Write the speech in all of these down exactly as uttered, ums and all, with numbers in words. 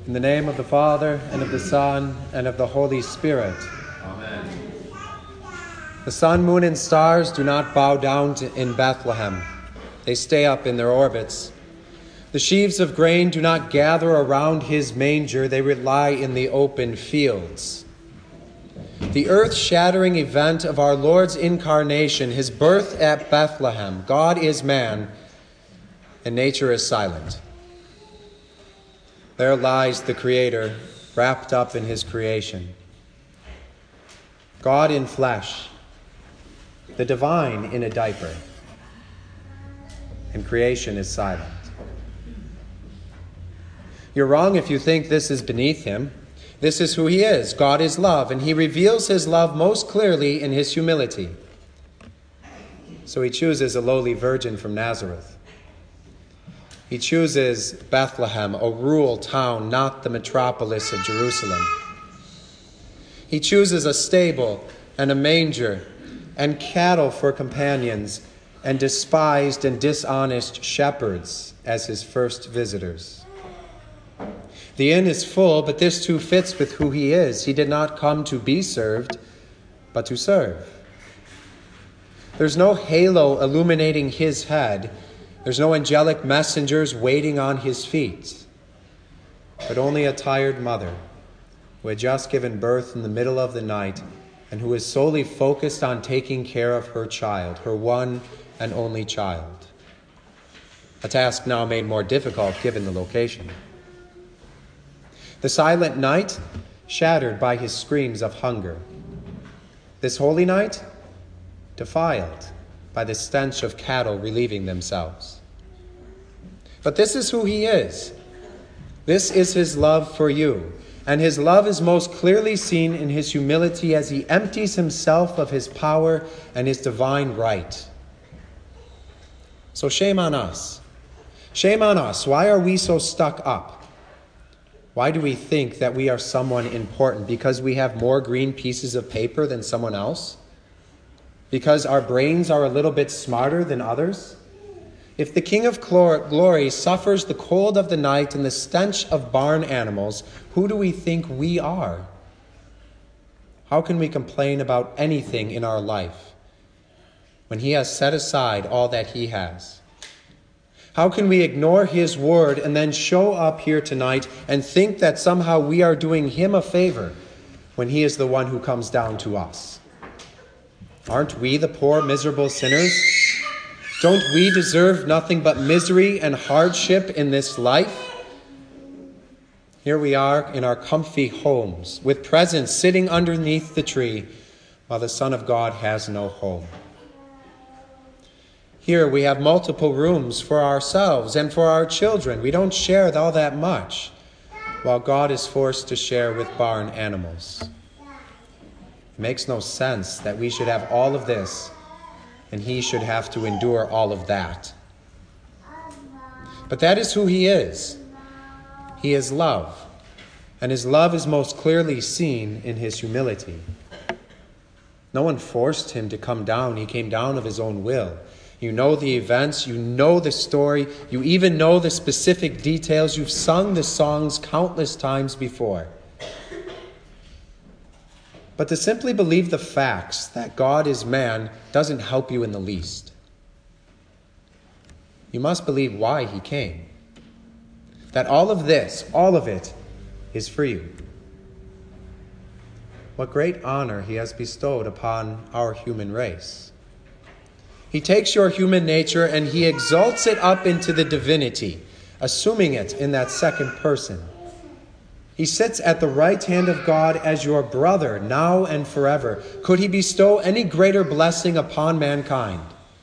In the name of the Father, and of the Son, and of the Holy Spirit. Amen. The sun, moon, and stars do not bow down to, in Bethlehem. They stay up in their orbits. The sheaves of grain do not gather around his manger. They lie in the open fields. The earth-shattering event of our Lord's incarnation, his birth at Bethlehem, God is man, and nature is silent. There lies the Creator, wrapped up in his creation. God in flesh, the divine in a diaper, and creation is silent. You're wrong if you think this is beneath him. This is who he is. God is love, and he reveals his love most clearly in his humility. So he chooses a lowly virgin from Nazareth. He chooses Bethlehem, a rural town, not the metropolis of Jerusalem. He chooses a stable and a manger and cattle for companions and despised and dishonest shepherds as his first visitors. The inn is full, but this too fits with who he is. He did not come to be served, but to serve. There's no halo illuminating his head. There's no angelic messengers waiting on his feet, but only a tired mother who had just given birth in the middle of the night and who is solely focused on taking care of her child, her one and only child. A task now made more difficult given the location. The silent night shattered by his screams of hunger. This holy night defiled by the stench of cattle relieving themselves. But this is who he is. This is his love for you. And his love is most clearly seen in his humility as he empties himself of his power and his divine right. So shame on us. Shame on us. Why are we so stuck up? Why do we think that we are someone important? Because we have more green pieces of paper than someone else? Because our brains are a little bit smarter than others? If the King of Glory suffers the cold of the night and the stench of barn animals, who do we think we are? How can we complain about anything in our life when he has set aside all that he has? How can we ignore his word and then show up here tonight and think that somehow we are doing him a favor when he is the one who comes down to us? Aren't we the poor, miserable sinners? Don't we deserve nothing but misery and hardship in this life? Here we are in our comfy homes, with presents sitting underneath the tree, while the Son of God has no home. Here we have multiple rooms for ourselves and for our children. We don't share all that much, while God is forced to share with barn animals. It makes no sense that we should have all of this and he should have to endure all of that. But that is who he is. He is love, and his love is most clearly seen in his humility. No one forced him to come down. He came down of his own will. You know the events, you know the story, you even know the specific details. You've sung the songs countless times before. But to simply believe the facts that God is man doesn't help you in the least. You must believe why he came. That all of this, all of it, is for you. What great honor he has bestowed upon our human race. He takes your human nature and he exalts it up into the divinity, assuming it in that second person. He sits at the right hand of God as your brother, now and forever. Could he bestow any greater blessing upon mankind?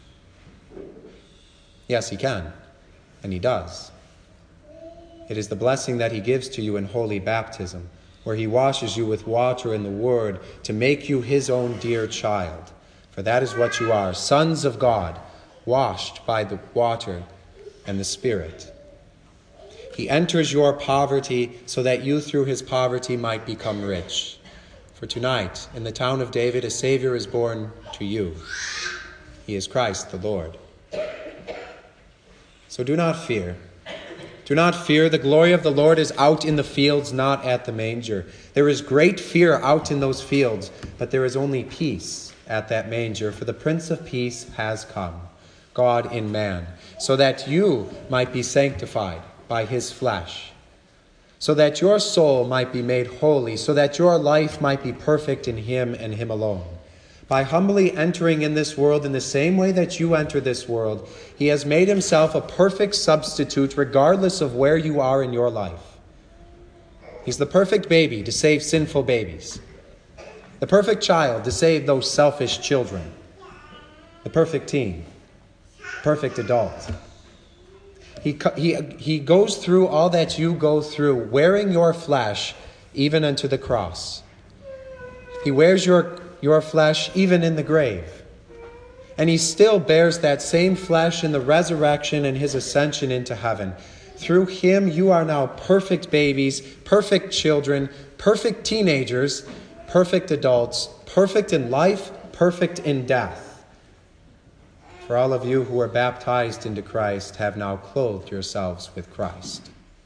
Yes, he can, and he does. It is the blessing that he gives to you in holy baptism, where he washes you with water and the word to make you his own dear child. For that is what you are, sons of God, washed by the water and the Spirit. He enters your poverty so that you through his poverty might become rich. For tonight, in the town of David, a Savior is born to you. He is Christ the Lord. So do not fear. Do not fear. The glory of the Lord is out in the fields, not at the manger. There is great fear out in those fields, but there is only peace at that manger, for the Prince of Peace has come, God in man, so that you might be sanctified by his flesh, so that your soul might be made holy, so that your life might be perfect in him and him alone. By humbly entering in this world in the same way that you enter this world, he has made himself a perfect substitute regardless of where you are in your life. He's the perfect baby to save sinful babies, the perfect child to save those selfish children, the perfect teen, perfect adult. He, he, he goes through all that you go through, wearing your flesh even unto the cross. He wears your your flesh even in the grave. And he still bears that same flesh in the resurrection and his ascension into heaven. Through him, you are now perfect babies, perfect children, perfect teenagers, perfect adults, perfect in life, perfect in death. For all of you who are baptized into Christ have now clothed yourselves with Christ.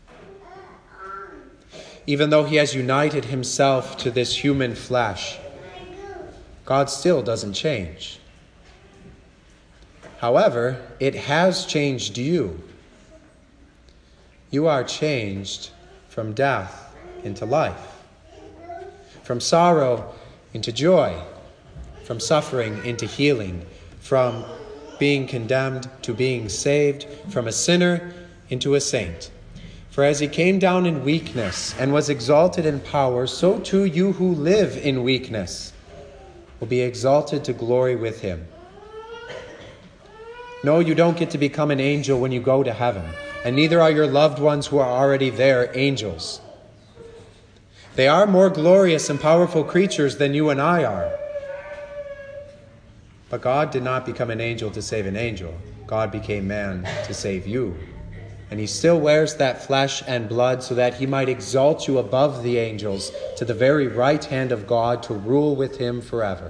Even though he has united himself to this human flesh, God still doesn't change. However, it has changed you. You are changed from death into life, from sorrow into joy, from suffering into healing, from being condemned to being saved, from a sinner into a saint. For as he came down in weakness and was exalted in power, so too you who live in weakness will be exalted to glory with him. No, you don't get to become an angel when you go to heaven, and neither are your loved ones who are already there angels. They are more glorious and powerful creatures than you and I are. But God did not become an angel to save an angel. God became man to save you. And he still wears that flesh and blood so that he might exalt you above the angels to the very right hand of God to rule with him forever.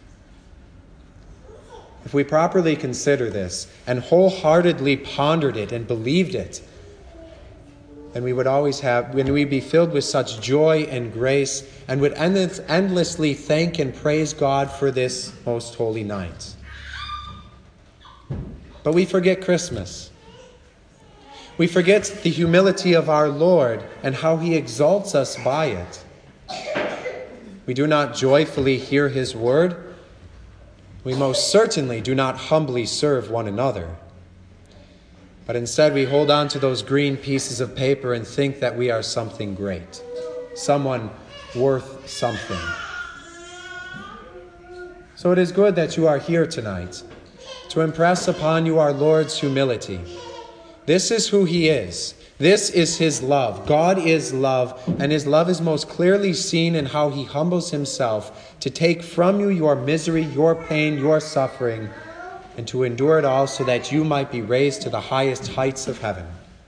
If we properly consider this and wholeheartedly pondered it and believed it, then we would always have, when we'd be filled with such joy and grace and would endlessly thank and praise God for this most holy night. But we forget Christmas. We forget the humility of our Lord and how he exalts us by it. We do not joyfully hear his word. We most certainly do not humbly serve one another. But instead we hold on to those green pieces of paper and think that we are something great, someone worth something. So it is good that you are here tonight to impress upon you our Lord's humility. This is who he is. This is his love. God is love, and his love is most clearly seen in how he humbles himself to take from you your misery, your pain, your suffering, and to endure it all so that you might be raised to the highest heights of heaven.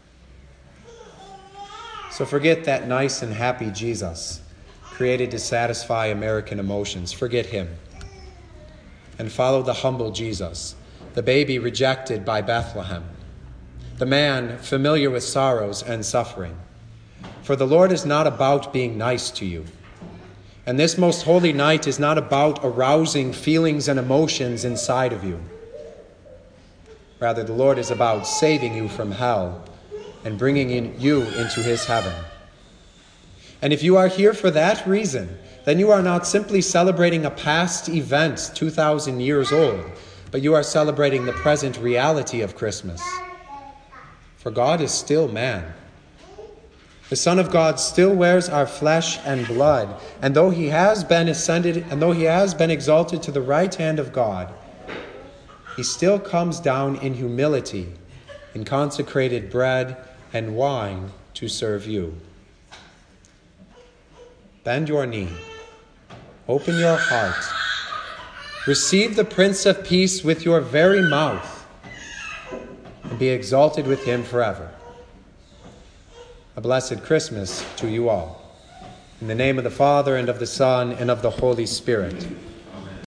So forget that nice and happy Jesus, created to satisfy American emotions. Forget him. And follow the humble Jesus, the baby rejected by Bethlehem, the man familiar with sorrows and suffering. For the Lord is not about being nice to you. And this most holy night is not about arousing feelings and emotions inside of you. Rather, the Lord is about saving you from hell and bringing in you into his heaven. And if you are here for that reason, then you are not simply celebrating a past event two thousand years old, but you are celebrating the present reality of Christmas. For God is still man. The Son of God still wears our flesh and blood, and though he has been ascended, and though he has been exalted to the right hand of God, he still comes down in humility, in consecrated bread and wine to serve you. Bend your knee. Open your heart. Receive the Prince of Peace with your very mouth, and be exalted with him forever. A blessed Christmas to you all. In the name of the Father, and of the Son, and of the Holy Spirit.